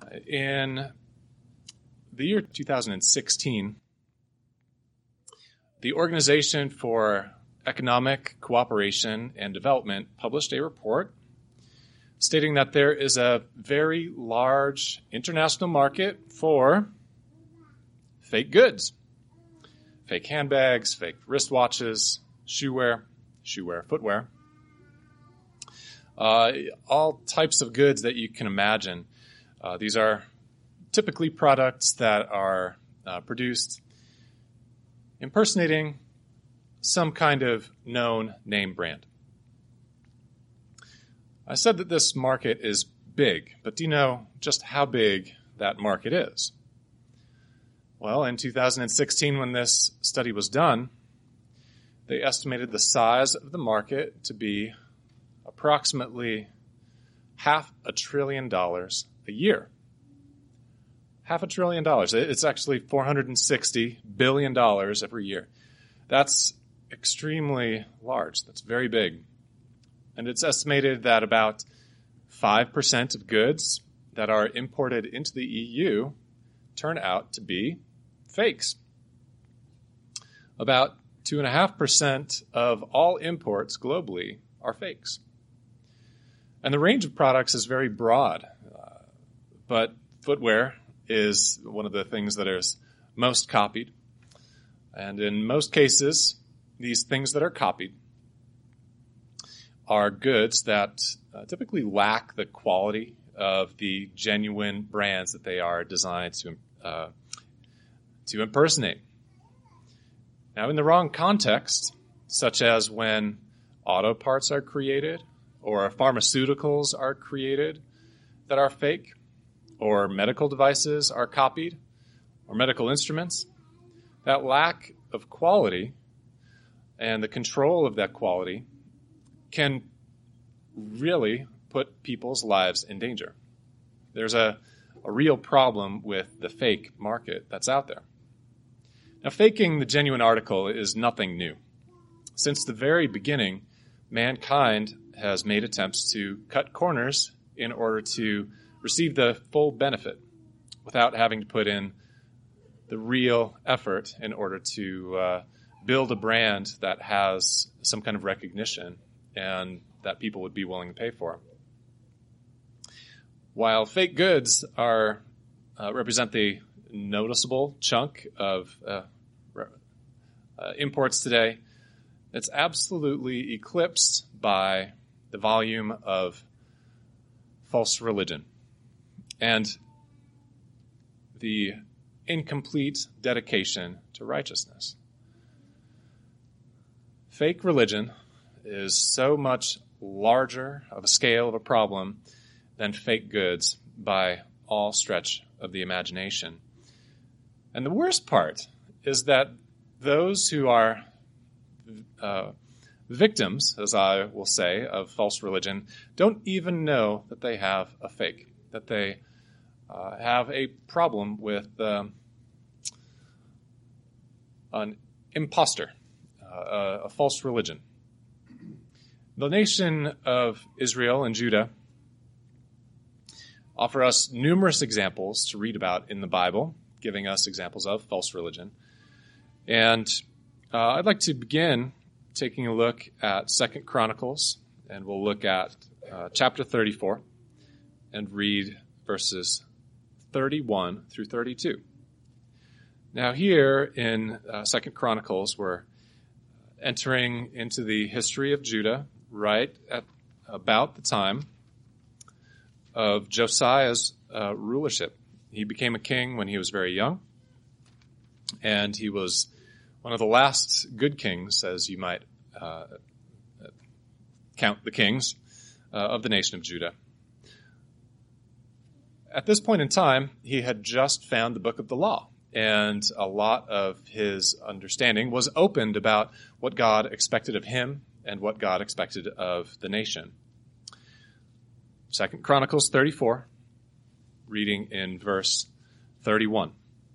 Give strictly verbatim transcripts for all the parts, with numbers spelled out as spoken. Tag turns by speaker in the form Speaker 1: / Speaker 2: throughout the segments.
Speaker 1: in the year two thousand sixteen, the Organization for Economic Cooperation and Development published a report stating that there is a very large international market for fake goods. Fake handbags, fake wristwatches, shoewear, shoewear, footwear. Uh, all types of goods that you can imagine. Uh, these are typically products that are uh, produced impersonating some kind of known name brand. I said that this market is big, but do you know just how big that market is? Well, in two thousand sixteen, when this study was done, they estimated the size of the market to be approximately half a trillion dollars a year. Half a trillion dollars. It's actually four hundred sixty billion dollars every year. That's extremely large. That's very big. And it's estimated that about five percent of goods that are imported into the E U turn out to be fakes. About two point five percent of all imports globally are fakes. And the range of products is very broad, uh, but footwear is one of the things that is most copied. And in most cases, these things that are copied are goods that uh, typically lack the quality of the genuine brands that they are designed to uh, to impersonate. Now, in the wrong context, such as when auto parts are created or pharmaceuticals are created that are fake, or medical devices are copied, or medical instruments, that lack of quality and the control of that quality can really put people's lives in danger. There's a, a real problem with the fake market that's out there. Now, faking the genuine article is nothing new. Since the very beginning, mankind has made attempts to cut corners in order to receive the full benefit without having to put in the real effort in order to uh, build a brand that has some kind of recognition and that people would be willing to pay for. While fake goods are uh, represent the noticeable chunk of uh, uh, imports today, it's absolutely eclipsed by the volume of false religion and the incomplete dedication to righteousness. Fake religion is so much larger of a scale of a problem than fake goods by all stretch of the imagination. And the worst part is that those who are uh, victims, as I will say, of false religion don't even know that they have a fake, that they uh, have a problem with um, an imposter, uh, a false religion. The nation of Israel and Judah offer us numerous examples to read about in the Bible, giving us examples of false religion. And uh, I'd like to begin taking a look at Second Chronicles, and we'll look at uh, chapter thirty-four and read verses thirty-one through thirty-two. Now here in uh, Second Chronicles, we're entering into the history of Judah right at about the time of Josiah's uh, rulership. He became a king when he was very young, and he was one of the last good kings, as you might uh, count the kings uh, of the nation of Judah. At this point in time, he had just found the book of the law, and a lot of his understanding was opened about what God expected of him and what God expected of the nation. Second Chronicles thirty-four, reading in verse thirty-one.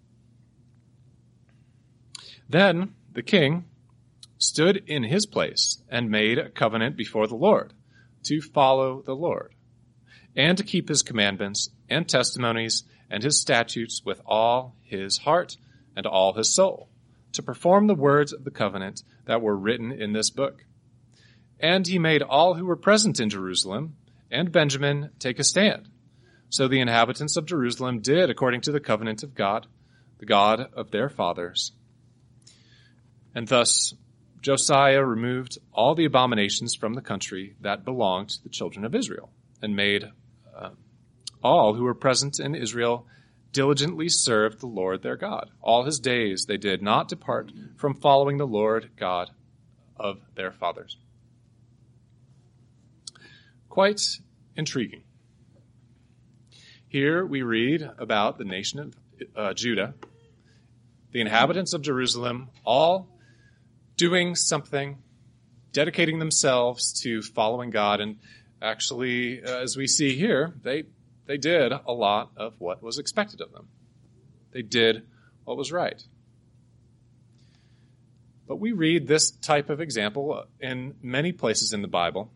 Speaker 1: Then the king stood in his place and made a covenant before the Lord to follow the Lord and to keep his commandments and testimonies and his statutes with all his heart and all his soul, to perform the words of the covenant that were written in this book. And he made all who were present in Jerusalem and Benjamin take a stand. So the inhabitants of Jerusalem did according to the covenant of God, the God of their fathers. And thus Josiah removed all the abominations from the country that belonged to the children of Israel, and made uh, all who were present in Israel diligently serve the Lord their God. All his days they did not depart from following the Lord God of their fathers. Quite intriguing. Here we read about the nation of uh, Judah, the inhabitants of Jerusalem, all doing something, dedicating themselves to following God. And actually, uh, as we see here, they they did a lot of what was expected of them. They did what was right. But we read this type of example in many places in the Bible,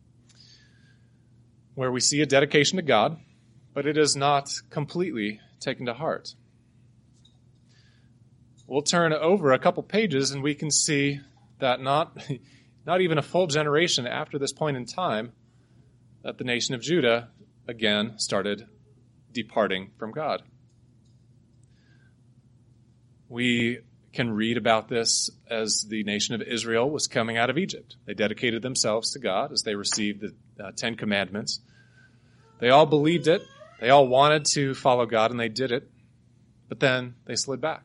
Speaker 1: where we see a dedication to God, but it is not completely taken to heart. We'll turn over a couple pages and we can see that not, not even a full generation after this point in time, that the nation of Judah again started departing from God. We can read about this as the nation of Israel was coming out of Egypt. They dedicated themselves to God as they received the uh, Ten Commandments. They all believed it. They all wanted to follow God, and they did it. But then they slid back.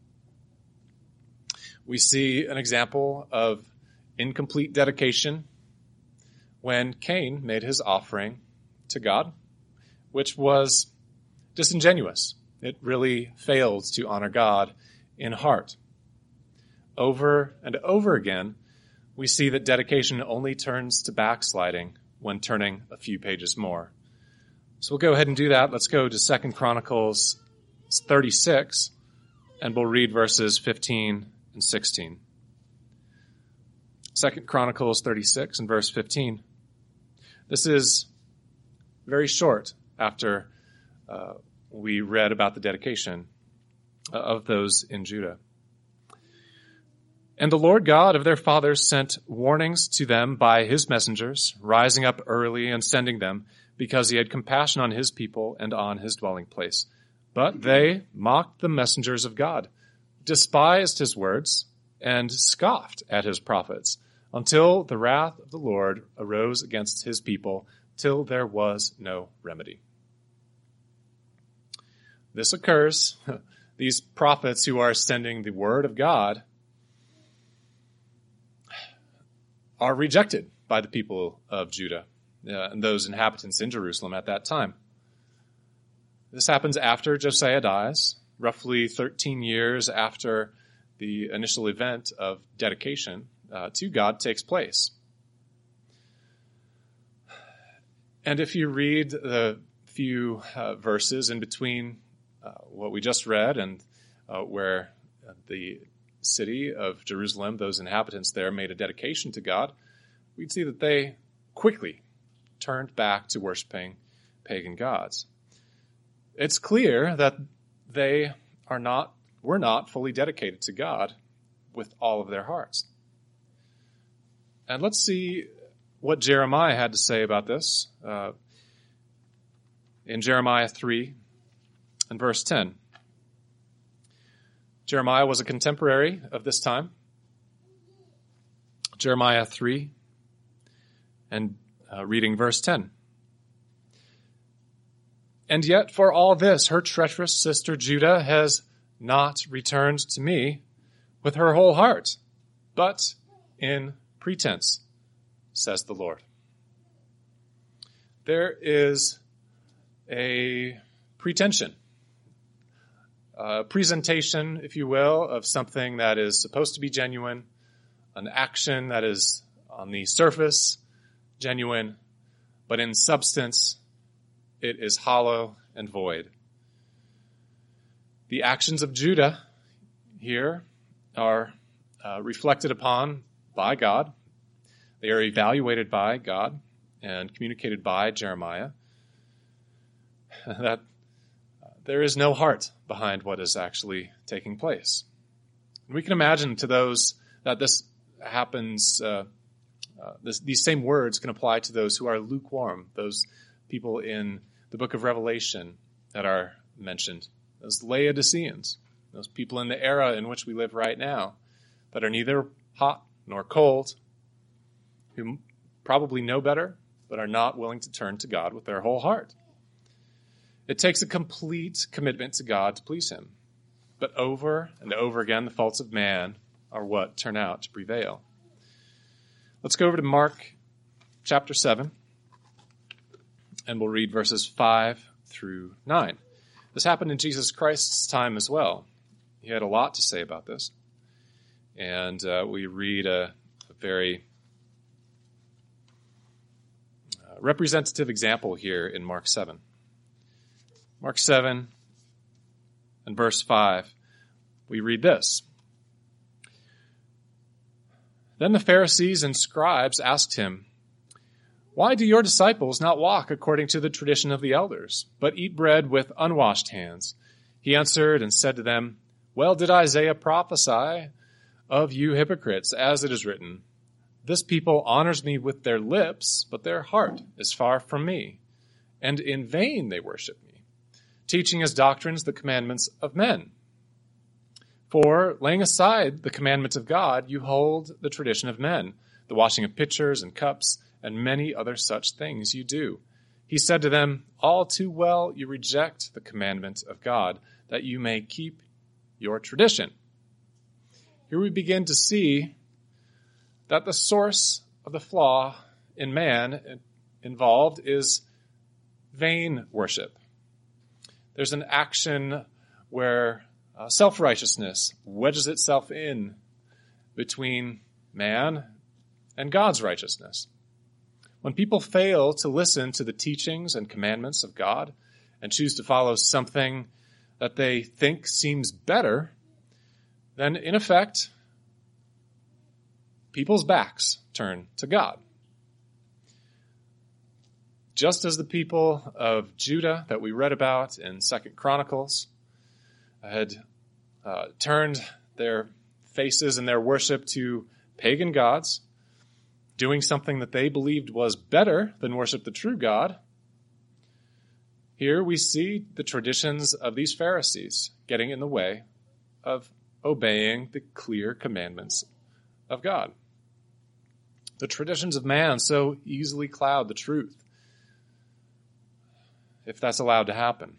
Speaker 1: We see an example of incomplete dedication when Cain made his offering to God, which was disingenuous. It really failed to honor God in heart. Over and over again, we see that dedication only turns to backsliding when turning a few pages more. So we'll go ahead and do that. Let's go to Second Chronicles thirty-six, and we'll read verses fifteen and sixteen. Second Chronicles thirty-six and verse fifteen. This is very short after uh, we read about the dedication of those in Judah. And the Lord God of their fathers sent warnings to them by his messengers, rising up early and sending them, because he had compassion on his people and on his dwelling place. But they mocked the messengers of God, despised his words, and scoffed at his prophets, until the wrath of the Lord arose against his people, till there was no remedy. This occurs. These prophets who are sending the word of God are rejected by the people of Judah uh, and those inhabitants in Jerusalem at that time. This happens after Josiah dies, roughly thirteen years after the initial event of dedication uh, to God takes place. And if you read the few uh, verses in between uh, what we just read and uh, where the city of Jerusalem, those inhabitants there, made a dedication to God, we'd see that they quickly turned back to worshiping pagan gods. It's clear that they are not, were not fully dedicated to God with all of their hearts. And let's see what Jeremiah had to say about this uh, in Jeremiah three and verse ten. Jeremiah was a contemporary of this time. Jeremiah three and uh, reading verse ten. And yet for all this, her treacherous sister Judah has not returned to me with her whole heart, but in pretense, says the Lord. There is a pretension, a presentation, if you will, of something that is supposed to be genuine, an action that is on the surface genuine, but in substance, it is hollow and void. The actions of Judah here are uh, reflected upon by God. They are evaluated by God and communicated by Jeremiah. that uh, there is no heart behind what is actually taking place. And we can imagine to those that this happens, uh, uh, this, these same words can apply to those who are lukewarm, those people in the book of Revelation that are mentioned, those Laodiceans, those people in the era in which we live right now that are neither hot nor cold, who probably know better, but are not willing to turn to God with their whole heart. It takes a complete commitment to God to please him. But over and over again, the faults of man are what turn out to prevail. Let's go over to Mark chapter seven, and we'll read verses five through nine. This happened in Jesus Christ's time as well. He had a lot to say about this. And uh, we read a, a very uh, representative example here in Mark seven. Mark seven and verse five, we read this. Then the Pharisees and scribes asked him, "Why do your disciples not walk according to the tradition of the elders, but eat bread with unwashed hands?" He answered and said to them, "Well did Isaiah prophesy of you hypocrites, as it is written, 'This people honors me with their lips, but their heart is far from me. And in vain they worship me, teaching as doctrines the commandments of men. For, laying aside the commandments of God, you hold the tradition of men, the washing of pitchers and cups, and many other such things you do.' He said to them, 'All too well you reject the commandment of God, that you may keep your tradition.'" Here we begin to see that the source of the flaw in man involved is vain worship. There's an action where uh, self-righteousness wedges itself in between man and God's righteousness. When people fail to listen to the teachings and commandments of God and choose to follow something that they think seems better, then in effect, people's backs turn to God. Just as the people of Judah that we read about in Second Chronicles had uh, turned their faces and their worship to pagan gods, doing something that they believed was better than worship the true God, here we see the traditions of these Pharisees getting in the way of obeying the clear commandments of God. The traditions of man so easily cloud the truth, if that's allowed to happen.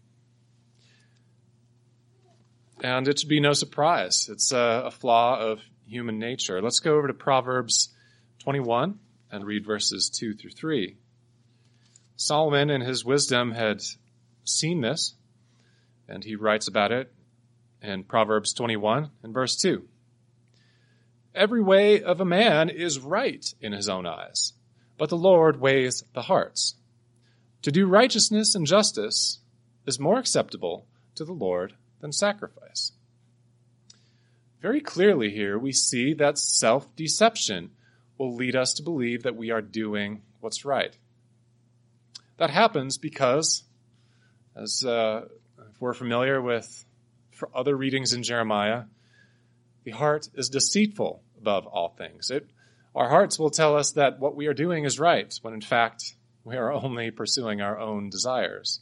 Speaker 1: And it should be no surprise. It's a, a flaw of human nature. Let's go over to Proverbs twenty-one and read verses two through three. Solomon in his wisdom had seen this, and he writes about it in Proverbs twenty-one and verse two. "Every way of a man is right in his own eyes, but the Lord weighs the hearts. To do righteousness and justice is more acceptable to the Lord than sacrifice." Very clearly here we see that self-deception will lead us to believe that we are doing what's right. That happens because, as uh, if we're familiar with for other readings in Jeremiah, the heart is deceitful above all things. It, our hearts will tell us that what we are doing is right, when in fact we are only pursuing our own desires.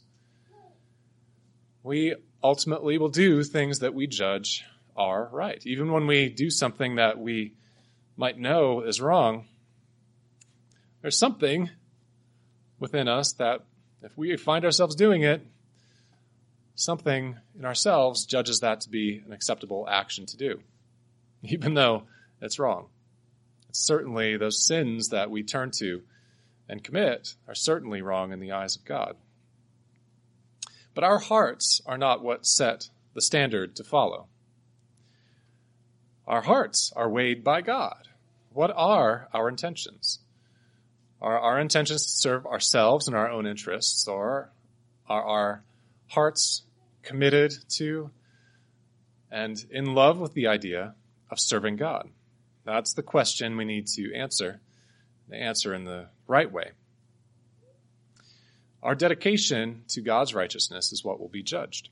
Speaker 1: We ultimately will do things that we judge are right. Even when we do something that we might know is wrong, there's something within us that if we find ourselves doing it, something in ourselves judges that to be an acceptable action to do, even though it's wrong. It's certainly those sins that we turn to and commit are certainly wrong in the eyes of God. But our hearts are not what set the standard to follow. Our hearts are weighed by God. What are our intentions? Are our intentions to serve ourselves and our own interests, or are our hearts committed to and in love with the idea of serving God? That's the question we need to answer, to answer in the right way. our dedication to God's righteousness is what will be judged.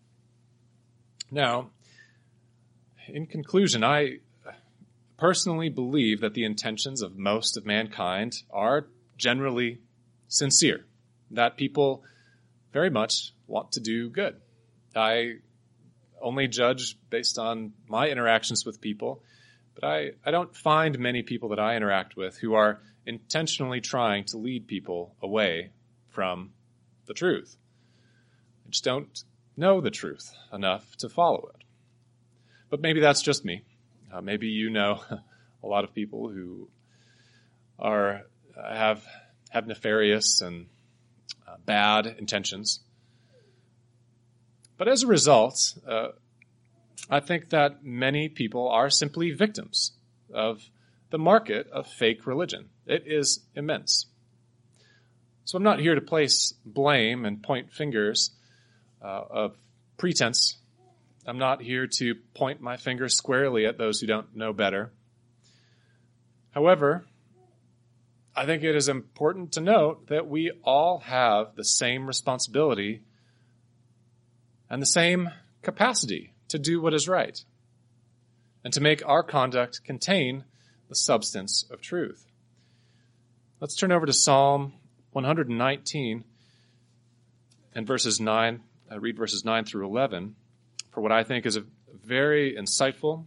Speaker 1: Now, in conclusion, I personally believe that the intentions of most of mankind are generally sincere, that people very much want to do good. I only judge based on my interactions with people, but I, I don't find many people that I interact with who are intentionally trying to lead people away from the truth. I just don't know the truth enough to follow it. But maybe that's just me. Uh, maybe you know a lot of people who are have have nefarious and uh, bad intentions. But as a result, uh, I think that many people are simply victims of the market of fake religion. It is immense. So I'm not here to place blame and point fingers uh, of pretense. I'm not here to point my finger squarely at those who don't know better. However, I think it is important to note that we all have the same responsibility and the same capacity to do what is right and to make our conduct contain the substance of truth. Let's turn over to Psalm one nineteen and verses nine. I read verses nine through eleven for what I think is a very insightful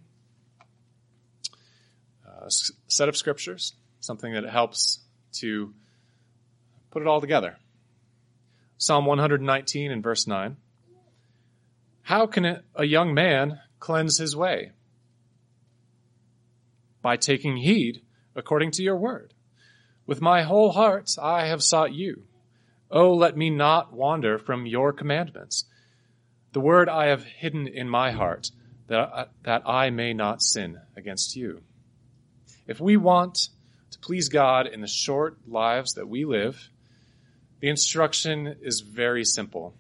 Speaker 1: uh, set of scriptures, something that helps to put it all together. Psalm one nineteen and verse nine. How can a young man cleanse his way? By taking heed according to your word. With my whole heart I have sought you. Oh, let me not wander from your commandments. The word I have hidden in my heart, that, that I may not sin against you. If we want to please God in the short lives that we live, the instruction is very simple.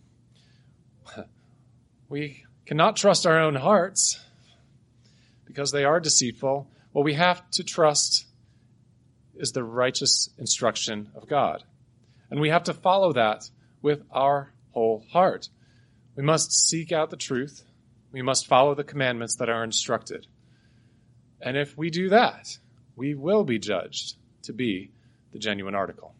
Speaker 1: We cannot trust our own hearts because they are deceitful. What we have to trust is the righteous instruction of God. And we have to follow that with our whole heart. We must seek out the truth. We must follow the commandments that are instructed. And if we do that, we will be judged to be the genuine article.